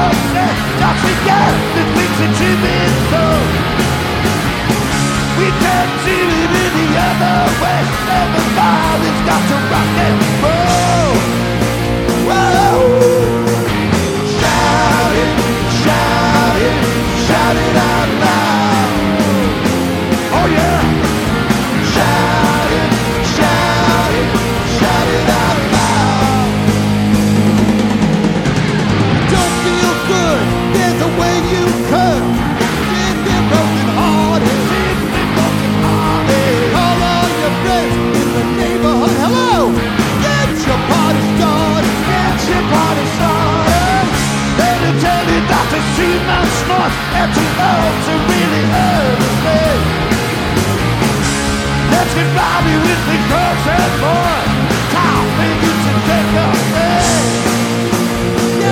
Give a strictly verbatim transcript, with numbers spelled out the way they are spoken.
upset, toxic gas that makes it too big so. We can't do it any other way. Everybody's got to rock and roll. Whoa. Shout it, shout it, shout it out loud. Oh yeah. Shout it, shout it, shout it out loud. Don't feel good, there's a way you could. Sing them broken hearted, sing them broken hearted. Call all your friends in the neighborhood. Hello, get your party started, get your party started. Let me tell you that to see my snort and to love to really understand. Let's get rowdy with the girls and boys.